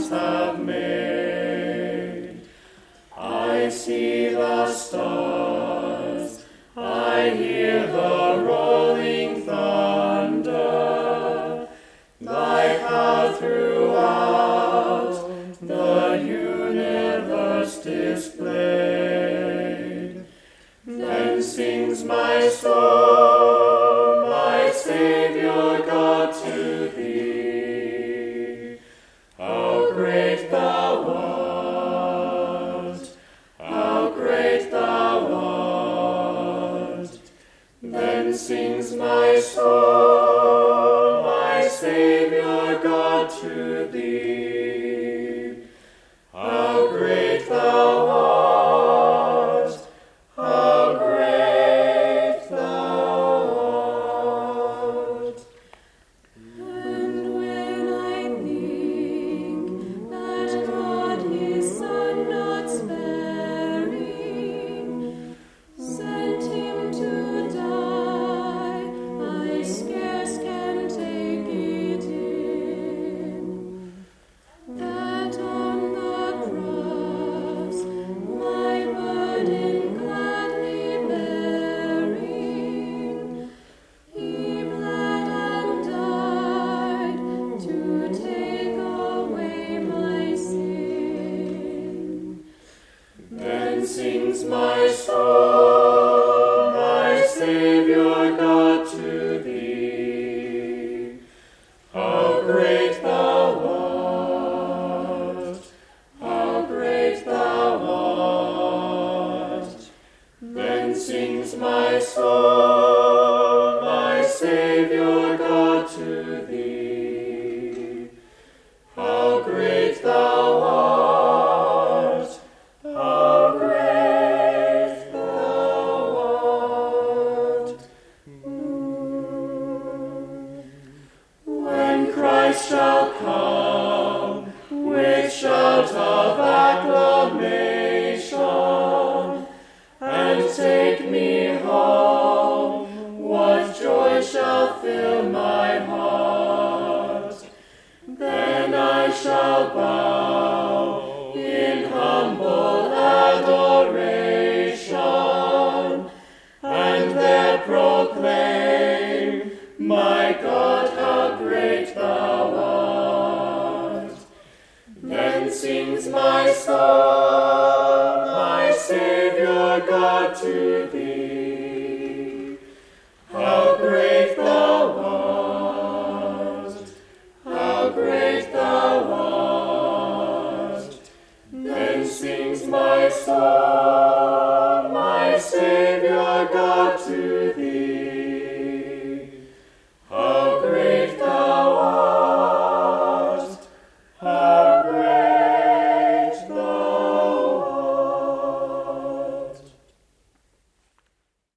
hands have made. I see the stars, I hear the rolling thunder, thy power throughout the universe displayed. Then sings my soul, my Saviour God, to thee. How great thou art, how great thou art. Then sings my soul, my Saviour God, to thee. How great thou art, how great thou art. And when I think that God his Son not sparing sent him to die, I scarce can take it in, that on the cross my burden gladly bearing, he bled and died to take away my sin. Then sings my soul, my Saviour God, to thee. How great thou art, how great thou art. Then sings my soul, my Saviour God, to thee. How great thou art, how great thou art. When Christ shall come with shout of acclamation and take me home, what joy shall fill my heart. Then I shall bow in humble adoration and there proclaim, my God, how great thou art. Then sings my soul, my Saviour God, to thee. How great thou art, how great thou art. Then sings my soul,